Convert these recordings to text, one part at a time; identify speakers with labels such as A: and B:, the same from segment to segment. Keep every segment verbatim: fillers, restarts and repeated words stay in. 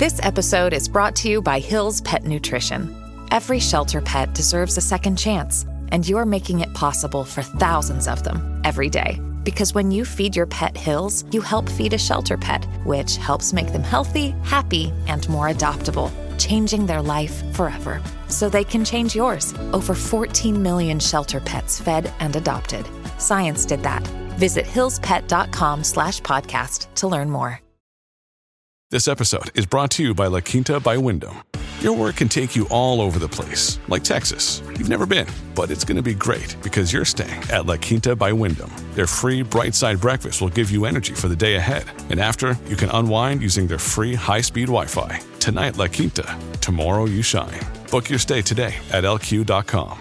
A: This episode is brought to you by Hill's Pet Nutrition. Every shelter pet deserves a second chance, and you're making it possible for thousands of them every day. Because when you feed your pet Hill's, you help feed a shelter pet, which helps make them healthy, happy, and more adoptable, changing their life forever. So they can change yours. Over fourteen million shelter pets fed and adopted. Science did that. Visit hillspet.com slash podcast to learn more.
B: This episode is brought to you by La Quinta by Wyndham. Your work can take you all over the place, like Texas. You've never been, but it's going to be great because you're staying at La Quinta by Wyndham. Their free Bright Side breakfast will give you energy for the day ahead. And after, you can unwind using their free high-speed Wi-Fi. Tonight, La Quinta. Tomorrow, you shine. Book your stay today at L Q dot com.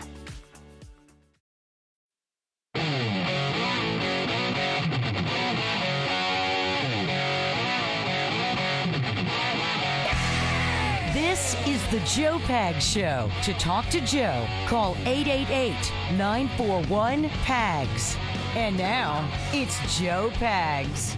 C: This is the Joe Pags Show. To talk to Joe, call eight eight eight, nine four one, P A G S. And now, it's Joe Pags.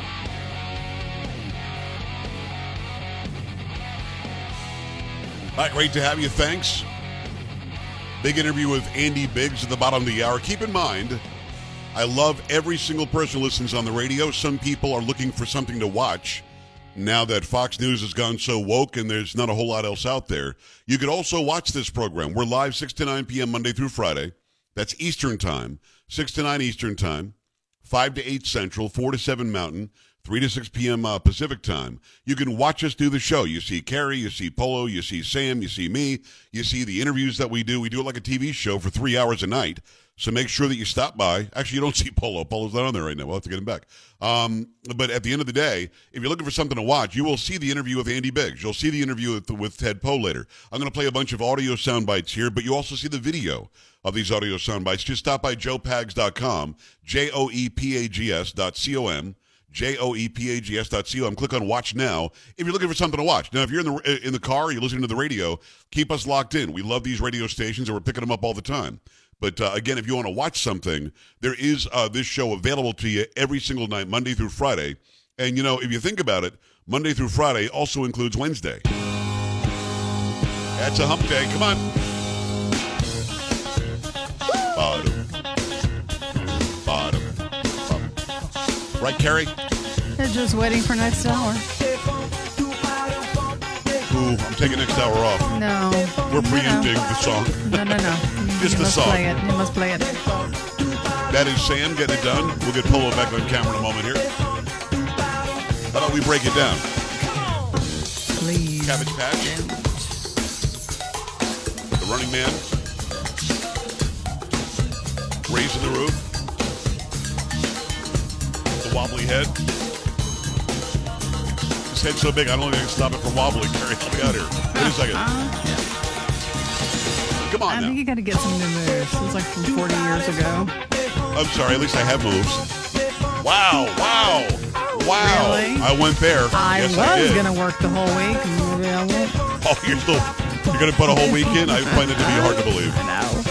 D: All right, great to have you. Thanks. Big interview with Andy Biggs at the bottom of the hour. Keep in mind, I love every single person who listens on the radio. Some people are looking for something to watch now that Fox News has gone so woke and there's not a whole lot else out there. You could also watch this program. We're live six to nine p.m. Monday through Friday. That's Eastern Time, six to nine Eastern Time, five to eight Central, four to seven Mountain, three to six p.m. Uh, Pacific Time. You can watch us do the show. You see Carrie, you see Polo, you see Sam, you see me, you see the interviews that we do. We do it like a T V show for three hours a night. So make sure that you stop by. Actually, you don't see Polo. Polo's not on there right now. We'll have to get him back. Um, but at the end of the day, if you're looking for something to watch, you will see the interview with Andy Biggs. You'll see the interview with, with Ted Poe later. I'm going to play a bunch of audio sound bites here, but you also see the video of these audio sound bites. Just stop by joe pags dot com, J O E P A G S dot C O M. J O E P A G S dot C O M. Click on Watch Now if you're looking for something to watch. Now, if you're in the in the car, you're listening to the radio, keep us locked in. We love these radio stations, and we're picking them up all the time. But, uh, again, if you want to watch something, there is uh, this show available to you every single night, Monday through Friday. And, you know, if you think about it, Monday through Friday also includes Wednesday. That's a hump day. Come on. Bottom. Bottom. Bottom. Right, Carrie?
E: They're just waiting for next hour.
D: Ooh, I'm taking next hour off.
E: No.
D: We're preempting
E: no, no.
D: the song.
E: No, no, no.
D: Just
E: you
D: the
E: must
D: song.
E: Play it. You must play it.
D: That is Sam getting it done. We'll get Polo back on camera in a moment here. How about we break it down?
E: Please.
D: Cabbage Patch. The Running Man. Raising the Roof. The Wobbly Head. This head's so big, I don't think I can stop it from wobbling. Carrie, help me out here. Wait a second. Come on
E: I
D: now.
E: think you got to get some new moves. It was like from forty years ago.
D: I'm sorry, at least I have moves. Wow, wow, wow.
E: Really?
D: I went there.
E: I
D: yes, I
E: was
D: did.
E: going to work the whole week. Maybe I won't.
D: Oh, you're still, you're going to put a whole week in? I find it to be hard to believe.
E: I know.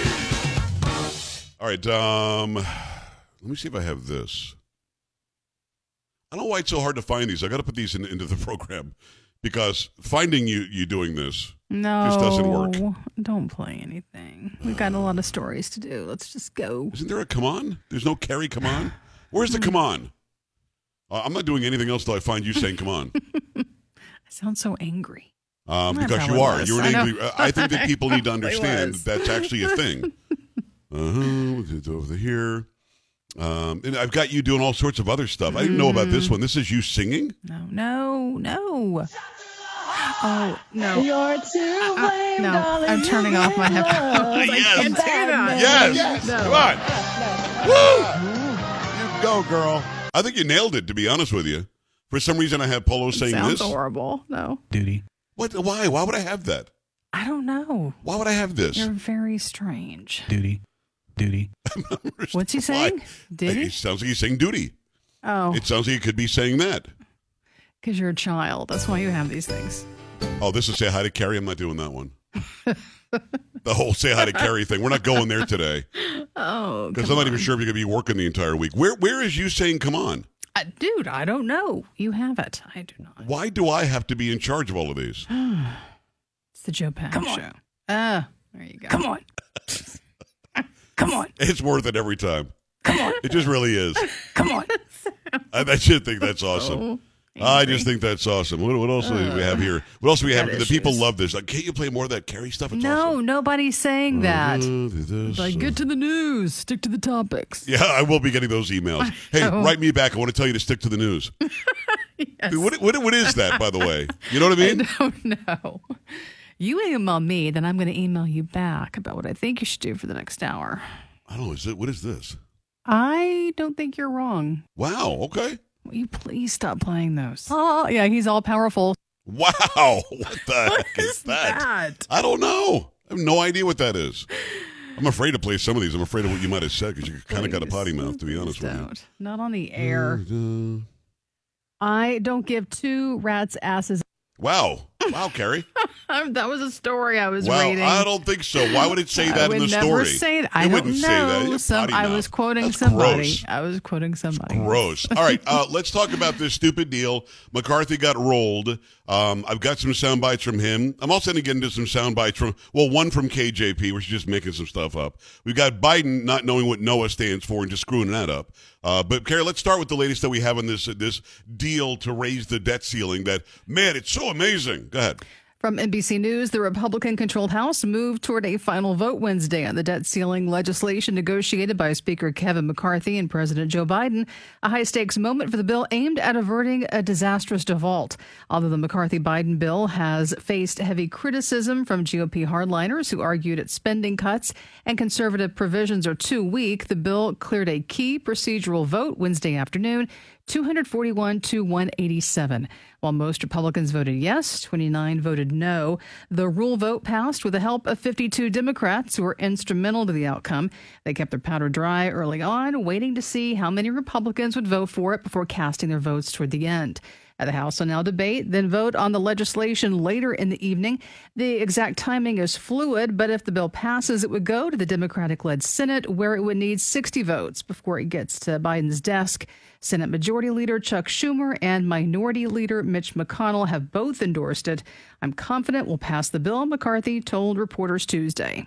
D: All right, um, let me see if I have this. I don't know why it's so hard to find these. I got to put these in, into the program because finding you you doing this
E: No.
D: just doesn't work.
E: Don't play anything. We've got a lot of stories to do. Let's just go.
D: Isn't there a come on? There's no Carrie come on? Where's the come on? Uh, I'm not doing anything else till I find you saying come on.
E: I sound so angry.
D: Um,
E: I
D: because you
E: probably
D: are.
E: was.
D: You're an
E: I know.
D: angry. I think that people need to
E: I probably
D: understand
E: was.
D: that's actually a thing. Uh-huh. It's over here. Um, and I've got you doing all sorts of other stuff. I didn't know about this one. This is you singing?
E: No, no, no. Oh, no.
F: You're to
E: Uh, uh,
F: blame,
E: no,
F: darling,
E: I'm turning
F: you
E: off my
F: know.
E: headphones. I
D: Yes.
E: can't do that.
D: Yes.
F: Yes.
E: No.
D: Come on. You go, girl. I think you nailed it, to be honest with you. For some reason, I have Polo saying
E: Sounds
D: this.
E: horrible. No.
B: Duty.
D: What? Why? Why would I have that?
E: I don't know.
D: Why would I have this?
E: You're very strange.
B: Duty. Duty.
E: What's he
D: Why?
E: saying? Did
D: It
E: he?
D: sounds like he's saying duty.
E: Oh,
D: It sounds like he could be saying that.
E: because you're a child. That's why you have these things.
D: Oh, this is say hi to Carrie. I'm not doing that one. The whole say hi to Carrie thing. We're not going there today.
E: Oh,
D: Because
E: come
D: I'm not even
E: on.
D: sure if you're going to be working the entire week. Where Where is you saying come on?
E: Uh, dude, I don't know. You have it. I do not.
D: Why do I have to be in charge of all of these?
E: It's the Joe Pag
C: Come on.
E: Show. Ah, there you go.
C: Come on. Come on.
D: It's worth it every time.
C: Come on.
D: It just really is.
C: Come on.
D: I, I should think that's awesome.
E: So
D: I
E: angry.
D: just think that's awesome. What, what else do we have here? What else do we have?
E: got
D: The people
E: issues.
D: love this. Like, can't you play more of that Carrie stuff? It's
E: No,
D: awesome.
E: nobody's saying that.
D: Uh, this,
E: Like,
D: uh,
E: get to the news. Stick to the topics.
D: Yeah, I will be getting those emails. Hey,
E: know.
D: write me back. I want to tell you to stick to the news.
E: Yes.
D: Dude, what, what, what is that, by the way? You know what I mean?
E: I don't know. You email me, then I'm going to email you back about what I think you should do for the next hour.
D: I don't know. Is it, what is this?
E: I don't think you're wrong.
D: Wow. Okay.
E: Will you please stop playing those? Oh, yeah, he's all powerful.
D: Wow. What the heck is
E: is
D: that?
E: that?
D: I don't know. I have no idea what that is. I'm afraid to play some of these. I'm afraid of what you might have said because you kind of got a potty mouth, to be honest
E: Please
D: with you.
E: don't. Not on the air.
D: Uh,
E: I don't give two rats' asses.
D: Wow. Wow, Carrie.
E: Um, that was a story I was
D: Wow,
E: reading.
D: I don't think so. Why would it say
E: I
D: that
E: would
D: in the
E: never
D: story?
E: say that. I
D: It
E: don't
D: wouldn't
E: know.
D: say that. It's
E: Some,
D: potty
E: I
D: mouth.
E: was quoting
D: That's
E: somebody.
D: gross.
E: I was quoting somebody.
D: Gross. All right, uh, let's talk about this stupid deal. McCarthy got rolled. Um, I've got some sound bites from him. I'm also going to get into some sound bites from, well, one from K J P, where she's just making some stuff up. We've got Biden not knowing what NOAA stands for and just screwing that up. Uh, but, Carrie, let's start with the latest that we have on this, uh, this deal to raise the debt ceiling that, man, it's so amazing. Go ahead.
E: From N B C News, the Republican-controlled House moved toward a final vote Wednesday on the debt ceiling legislation negotiated by Speaker Kevin McCarthy and President Joe Biden, a high-stakes moment for the bill aimed at averting a disastrous default. Although the McCarthy-Biden bill has faced heavy criticism from G O P hardliners who argued its spending cuts and conservative provisions are too weak, the bill cleared a key procedural vote Wednesday afternoon, two hundred forty-one to one eighty-seven. While most Republicans voted yes, twenty-nine voted no. The rule vote passed with the help of fifty-two Democrats who were instrumental to the outcome. They kept their powder dry early on, waiting to see how many Republicans would vote for it before casting their votes toward the end. The House will now debate, then vote on the legislation later in the evening. The exact timing is fluid, but if the bill passes, it would go to the Democratic-led Senate, where it would need sixty votes before it gets to Biden's desk. Senate Majority Leader Chuck Schumer and Minority Leader Mitch McConnell have both endorsed it. I'm confident we'll pass the bill, McCarthy told reporters Tuesday.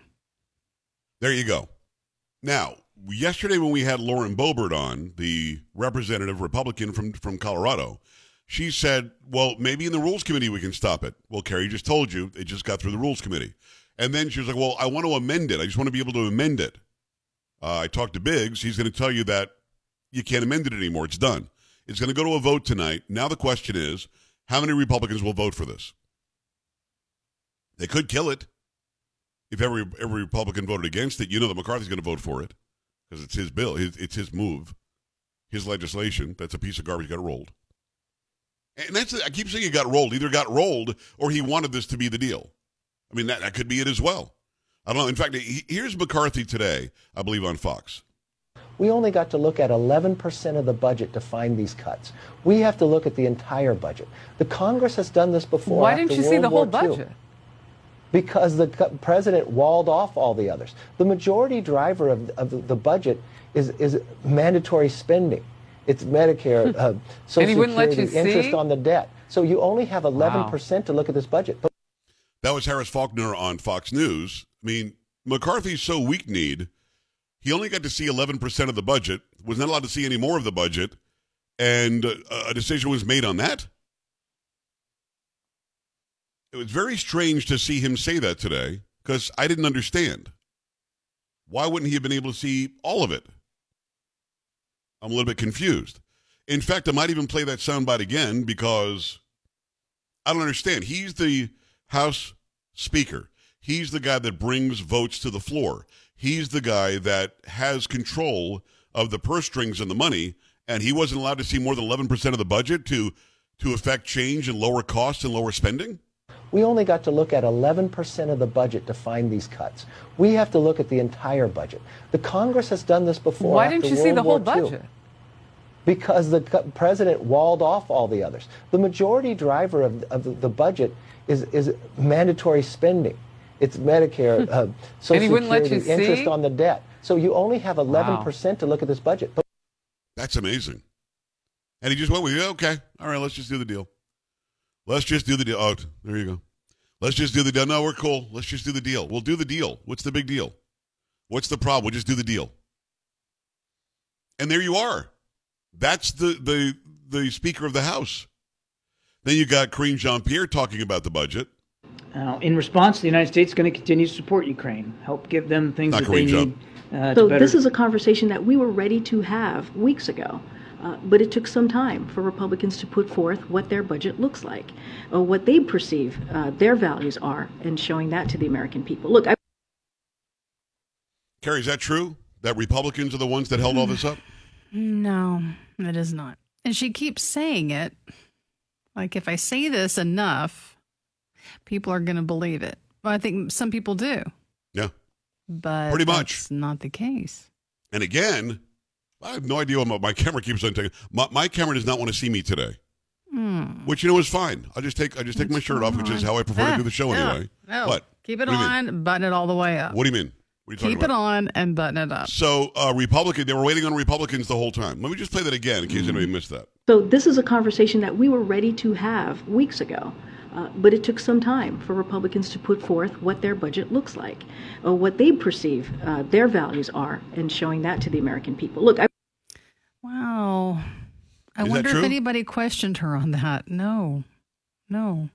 D: There you go. Now, yesterday when we had Lauren Boebert on, the representative Republican from, from Colorado, she said, well, maybe in the Rules Committee we can stop it. Well, Carrie just told you it just got through the Rules Committee. And then she was like, well, I want to amend it. I just want to be able to amend it. Uh, I talked to Biggs. He's going to tell you that you can't amend it anymore. It's done. It's going to go to a vote tonight. Now the question is, how many Republicans will vote for this? They could kill it. If every every Republican voted against it, you know that McCarthy's going to vote for it because it's his bill. His, it's his move, his legislation. That's a piece of garbage got rolled. And that's I keep saying it got rolled. Either got rolled or he wanted this to be the deal. I mean, that, that could be it as well. I don't know. In fact, he, here's McCarthy today, I believe, on Fox.
F: We only got to look at eleven percent of the budget to find these cuts. We have to look at the entire budget. The Congress has done this before.
G: Why
F: after
G: didn't you
F: World
G: see the whole
F: War Two.
G: budget?
F: Because the cu- president walled off all the others. The majority driver of, of the budget is, is mandatory spending. It's Medicare, uh, Social
G: And he wouldn't let
F: Security,
G: you
F: interest
G: see?
F: on the debt. So you only have eleven percent to look at this budget. But
D: That was Harris Faulkner on Fox News. I mean, McCarthy's so weak-kneed, he only got to see eleven percent of the budget, was not allowed to see any more of the budget, and uh, a decision was made on that. It was very strange to see him say that today, because I didn't understand. Why wouldn't he have been able to see all of it? I'm a little bit confused. In fact, I might even play that soundbite again, because I don't understand. He's the House Speaker. He's the guy that brings votes to the floor. He's the guy that has control of the purse strings and the money, and he wasn't allowed to see more than eleven percent of the budget to, to affect change and lower costs and lower spending?
F: we only got to look at eleven percent of the budget to find these cuts. We have to look at the entire budget. The Congress has done this before.
G: Why
F: after
G: didn't you
F: World
G: see the
F: War
G: whole
F: Two.
G: budget?
F: Because the co- president walled off all the others. The majority driver of, of the budget is, is mandatory spending. It's Medicare, uh, Social
G: And he wouldn't let
F: Security,
G: you
F: interest
G: see?
F: on the debt. So you only have eleven percent to look at this budget. But
D: That's amazing. And he just went with, yeah, okay, all right, let's just do the deal. Let's just do the deal. Oh, there you go. Let's just do the deal. No, we're cool. Let's just do the deal. We'll do the deal. What's the big deal? What's the problem? We'll just do the deal. And there you are. That's the the the Speaker of the House. Then you got Karine Jean-Pierre talking about the budget.
G: Uh, in response, the United States is going to continue to support Ukraine, help give them things
D: Not
G: that
D: Karine
G: they
D: Jean.
G: need. Uh,
H: so
G: to better...
H: this is a conversation that we were ready to have weeks ago. Uh, but it took some time for Republicans to put forth what their budget looks like, or what they perceive uh, their values are, and showing that to the American people. Look, I-
D: Carrie, is that true? That Republicans are the ones that held all this up?
E: No, it is not. And she keeps saying it. Like, if I say this enough, people are going to believe it. Well, I think some people do.
D: Yeah.
E: But
D: pretty much
E: that's not the case.
D: And again, I have no idea what my, my camera keeps on taking. My, my camera does not want to see me today,
E: mm.
D: which you know is fine. I just take I just take
E: What's
D: my shirt off, which is how I prefer
E: ah,
D: to do the show
E: no,
D: anyway.
E: No.
D: What?
E: Keep it
D: what
E: on, button it all the way up.
D: What do you mean? What are you talking
E: Keep
D: about?
E: it on and button it up.
D: So, uh, Republican, they were waiting on Republicans the whole time. Let me just play that again in case mm. anybody missed that.
H: So this is a conversation that we were ready to have weeks ago. Uh, but it took some time for Republicans to put forth what their budget looks like, or what they perceive uh, their values are, and showing that to the American people. Look, I-
E: wow. I
D: Is
E: wonder
D: that
E: if
D: true?
E: anybody questioned her on that. No, no.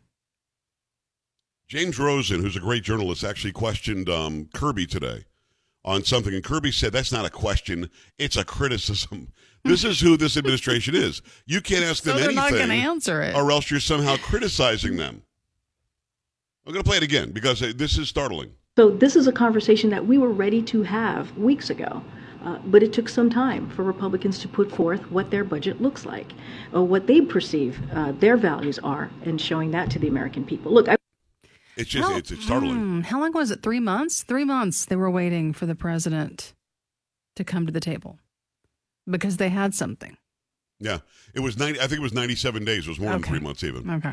D: James Rosen, who's a great journalist, actually questioned um, Kirby today on something, and Kirby said that's not a question, it's a criticism. This is who this administration is. You can't ask them
E: so they're
D: anything,
E: not going to answer it,
D: or else you're somehow criticizing them. I'm going to play it again because this is startling.
H: So this is a conversation that we were ready to have weeks ago. Uh, but it took some time for Republicans to put forth what their budget looks like, or what they perceive uh, their values are, and showing that to the American people. Look, I-
D: it's just
E: how,
D: it's, it's startling.
E: Hmm, how long was it? Three months? Three months they were waiting for the president to come to the table because they had something.
D: Yeah, it was ninety. I think it was ninety-seven days. It was more
E: okay.
D: than three months even.
E: Okay.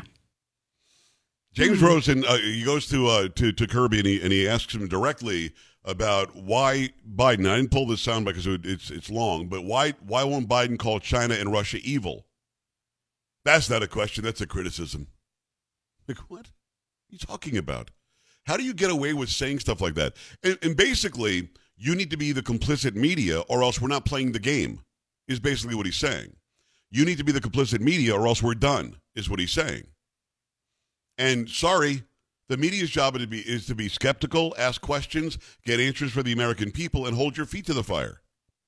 D: James
E: hmm.
D: Rosen, uh, he goes to uh, to to Kirby and he and he asks him directly about why Biden. I didn't pull this sound because it, it's it's long, but why why won't Biden call China and Russia evil? That's not a question. That's a criticism. Like, what are you talking about? How do you get away with saying stuff like that? And, and basically, you need to be the complicit media, or else we're not playing the game. Is basically what he's saying. You need to be the complicit media, or else we're done. Is what he's saying. And sorry. The media's job is to, be, is to be skeptical, ask questions, get answers for the American people, and hold your feet to the fire.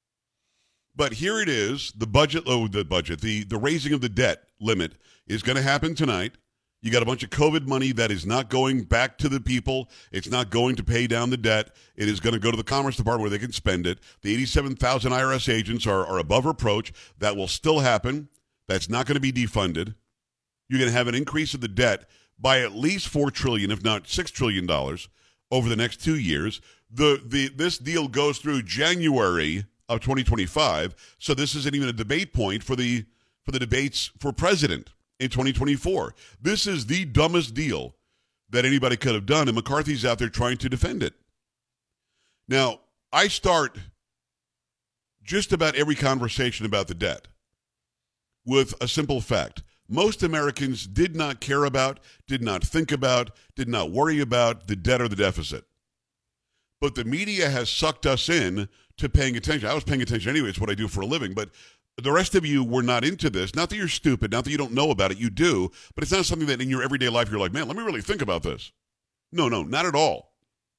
D: But here it is, the budget, oh, the budget, the, the raising of the debt limit is going to happen tonight. You got a bunch of COVID money that is not going back to the people. It's not going to pay down the debt. It is going to go to the Commerce Department where they can spend it. The eighty-seven thousand I R S agents are, are above reproach. That will still happen. That's not going to be defunded. You're going to have an increase of the debt by at least four trillion dollars, if not six trillion dollars, over the next two years. The the This deal goes through January of twenty twenty-five, so this isn't even a debate point for the for the debates for president in twenty twenty-four. This is the dumbest deal that anybody could have done, and McCarthy's out there trying to defend it. Now, I start just about every conversation about the debt with a simple fact. Most Americans did not care about, did not think about, did not worry about the debt or the deficit. But the media has sucked us in to paying attention. I was paying attention anyway. It's what I do for a living. But the rest of you were not into this. Not that you're stupid, not that you don't know about it. You do. But it's not something that in your everyday life you're like, man, let me really think about this. No, no, not at all.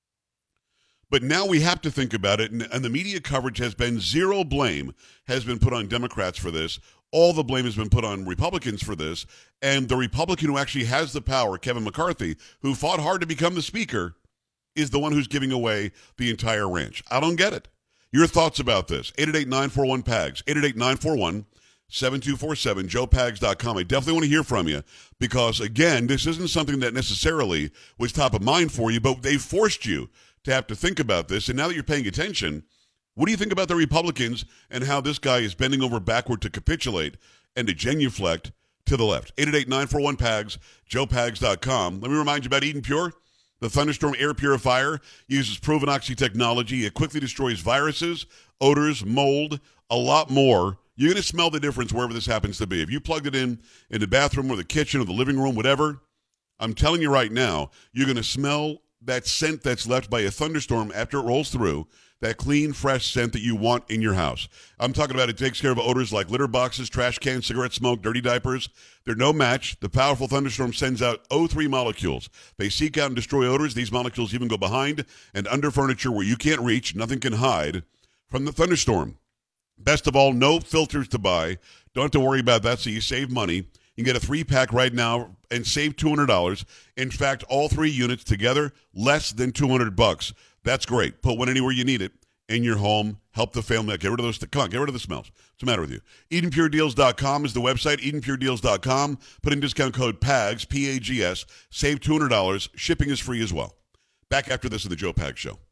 D: But now we have to think about it. And, and the media coverage has been zero blame has been put on Democrats for this. All the blame has been put on Republicans for this. And the Republican who actually has the power, Kevin McCarthy, who fought hard to become the speaker, is the one who's giving away the entire ranch. I don't get it. Your thoughts about this? eight eight eight, nine four one, P A G S, eight eight eight, nine four one, seven two four seven, joe pags dot com. I definitely want to hear from you because, again, this isn't something that necessarily was top of mind for you, but they forced you to have to think about this. And now that you're paying attention, what do you think about the Republicans and how this guy is bending over backward to capitulate and to genuflect to the left? eight eight eight, nine four one, P A G S, joe pags dot com. Let me remind you about Eden Pure. The Thunderstorm air purifier uses proven oxy technology. It quickly destroys viruses, odors, mold, a lot more You're going to smell the difference wherever this happens to be. If you plugged it in in the bathroom or the kitchen or the living room, whatever, I'm telling you right now, you're going to smell that scent that's left by a thunderstorm after it rolls through, that clean, fresh scent that you want in your house. I'm talking about it takes care of odors like litter boxes, trash cans, cigarette smoke, dirty diapers. They're no match. The powerful thunderstorm sends out O three molecules. They seek out and destroy odors. These molecules even go behind and under furniture where you can't reach, nothing can hide from the thunderstorm. Best of all, no filters to buy. Don't have to worry about that, so you save money. You can get a three-pack right now and save two hundred dollars. In fact, all three units together, less than two hundred bucks. That's great. Put one anywhere you need it in your home. Help the family out. Get rid of those. Come on, get rid of the smells. What's the matter with you? Eden Pure Deals dot com is the website. Eden Pure Deals dot com. Put in discount code PAGS, P A G S. Save two hundred dollars. Shipping is free as well. Back after this in the Joe Pags Show.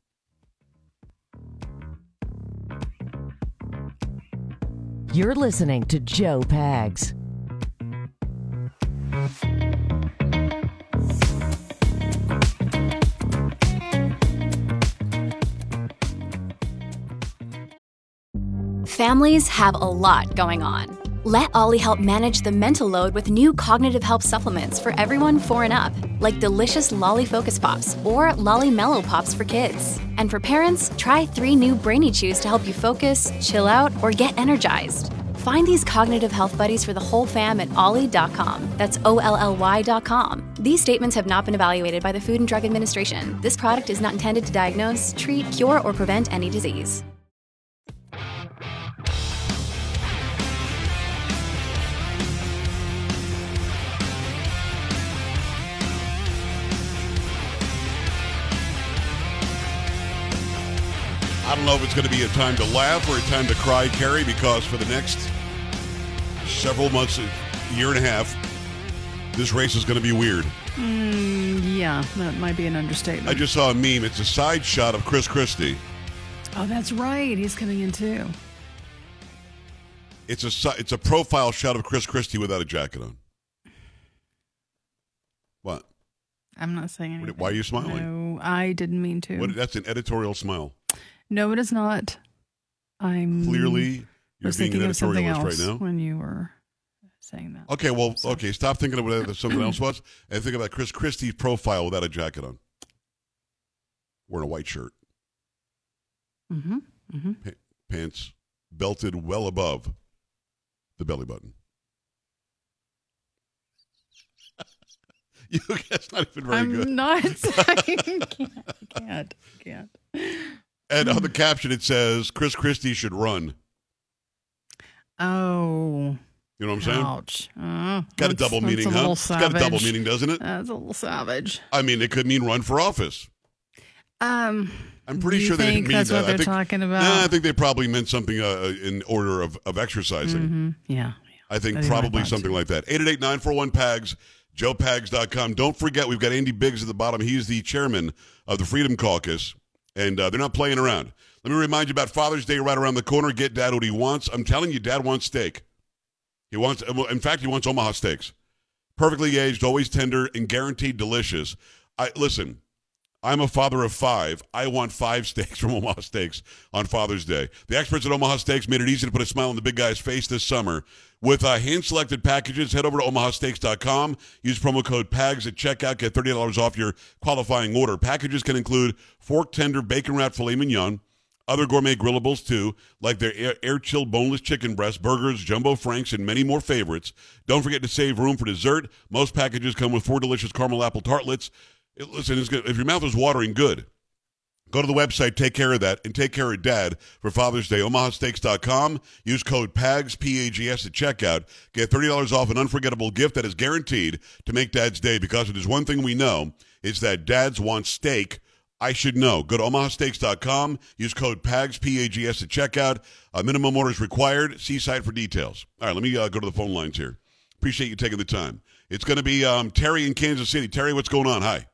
C: You're listening to Joe Pags.
I: Families have a lot going on. Let Ollie help manage the mental load with new cognitive help supplements for everyone four and up, like delicious Lolly Focus Pops or Lolly Mellow Pops for kids. And for parents, try three new Brainy Chews to help you focus, chill out, or get energized. Find these cognitive health buddies for the whole fam at ollie dot com. That's O L L Y dot com. These statements have not been evaluated by the Food and Drug Administration. This product is not intended to diagnose, treat, cure, or prevent any disease.
D: I don't know if it's going to be a time to laugh or a time to cry, Carrie, because for the next several months, a year and a half, this race is going to be weird.
E: Mm, yeah, that might be an understatement.
D: I just saw a meme. It's a side shot of Chris Christie.
E: Oh, that's right. He's coming in too.
D: It's a it's a profile shot of Chris Christie without a jacket on. What?
E: I'm not saying anything.
D: Why are you smiling?
E: No, I didn't mean to.
D: What, that's an editorial smile.
E: No, it is not. I'm
D: clearly you're being an editorialist right now
E: when you were saying that.
D: Okay, well, okay, stop thinking of what something else was and think about Chris Christie's profile without a jacket on, wearing a white shirt,
E: mm-hmm. Mm-hmm.
D: Pa- pants belted well above the belly button. You, that's not even very
E: I'm
D: good.
E: I'm not saying. can't, can't, can't.
D: And on the caption, it says, Chris Christie should run.
E: Oh.
D: You know what I'm saying?
E: Ouch. Uh,
D: got a double meaning,
E: a
D: huh? It's got a double meaning, doesn't it?
E: That's a little savage.
D: I mean, it could mean run for office.
E: Um,
D: I'm pretty
E: you
D: sure they
E: think
D: didn't mean
E: that's
D: that.
E: what they're
D: I think,
E: talking about?
D: Nah, I think they probably meant something uh, in order of, of exercising.
E: Mm-hmm. Yeah, yeah.
D: I think
E: That'd
D: probably something like that. eight eight eight, nine four one, P A G S, joe pags dot com. Don't forget, we've got Andy Biggs at the bottom. He's the chairman of the Freedom Caucus, and uh, they're not playing around. Let me remind you about Father's Day right around the corner. Get Dad what he wants. I'm telling you, Dad wants steak. He wants, in fact, he wants Omaha steaks. Perfectly aged, always tender, and guaranteed delicious. I listen, I'm a father of five. I want five steaks from Omaha Steaks on Father's Day. The experts at Omaha Steaks made it easy to put a smile on the big guy's face this summer. With uh, hand-selected packages, head over to omaha steaks dot com. Use promo code PAGS at checkout. Get thirty dollars off your qualifying order. Packages can include fork tender, bacon-wrapped filet mignon, other gourmet grillables, too, like their air- air-chilled boneless chicken breast, burgers, jumbo franks, and many more favorites. Don't forget to save room for dessert. Most packages come with four delicious caramel apple tartlets. It, listen, it's good. If your mouth is watering, good. Go to the website, take care of that, and take care of Dad for Father's Day. omaha steaks dot com. Use code PAGS, P A G S, at checkout. Get thirty dollars off an unforgettable gift that is guaranteed to make Dad's day, because if there's one thing we know, it's that dads want steak. I should know. Go to omaha steaks dot com. Use code PAGS, P A G S, at checkout. A minimum order is required. See site for details. All right, let me uh, go to the phone lines here. Appreciate you taking the time. It's going to be um, Terry in Kansas City. Terry, what's going on? Hi.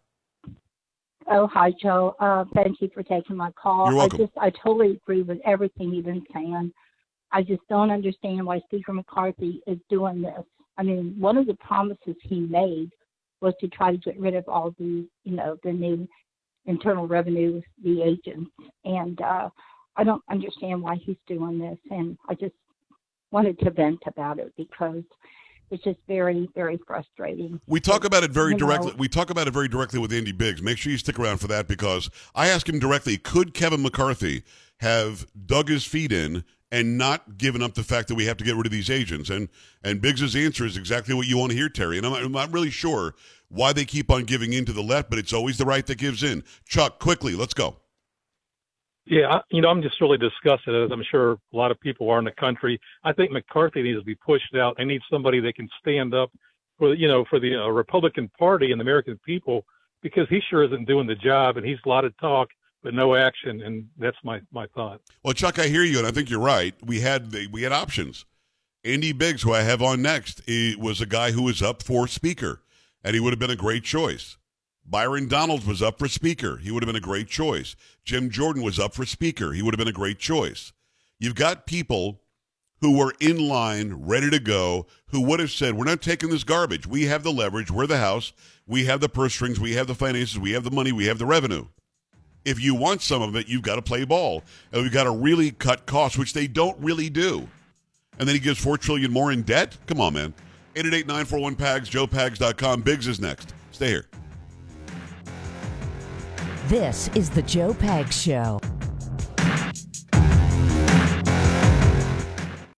J: Oh, hi, Joe. Uh, thank you for taking my call.
D: You're welcome.
J: I just, I totally agree with everything you've been saying. I just don't understand why Speaker McCarthy is doing this. I mean, one of the promises he made was to try to get rid of all the, you know, the new Internal Revenue, the agents. And uh, I don't understand why he's doing this. And I just wanted to vent about it because it's just very, very frustrating.
D: We talk about it very
J: you
D: directly.
J: know,
D: We talk about it very directly with Andy Biggs. Make sure you stick around for that because I asked him directly, could Kevin McCarthy have dug his feet in and not given up the fact that we have to get rid of these agents? And and Biggs' answer is exactly what you want to hear, Terry. And I'm, I'm not really sure why they keep on giving in to the left, but it's always the right that gives in. Chuck, quickly, let's go.
K: Yeah, I, you know, I'm just really disgusted, as I'm sure a lot of people are in the country. I think McCarthy needs to be pushed out. They need somebody that can stand up for, you know, for the uh, Republican Party and the American people, because he sure isn't doing the job, and he's a lot of talk but no action, and that's my, my thought.
D: Well, Chuck, I hear you, and I think you're right. We had the, we had options. Andy Biggs, who I have on next, he was a guy who was up for Speaker, and he would have been a great choice. Byron Donalds was up for Speaker. He would have been a great choice. Jim Jordan was up for Speaker. He would have been a great choice. You've got people who were in line, ready to go, who would have said, we're not taking this garbage. We have the leverage. We're the House. We have the purse strings. We have the finances. We have the money. We have the revenue. If you want some of it, you've got to play ball. And we've got to really cut costs, which they don't really do. And then he gives four trillion dollars more in debt? Come on, man. eight eight eight, nine four one, P A G S, joe pags dot com. Biggs is next. Stay here.
C: This is the Joe Pags Show.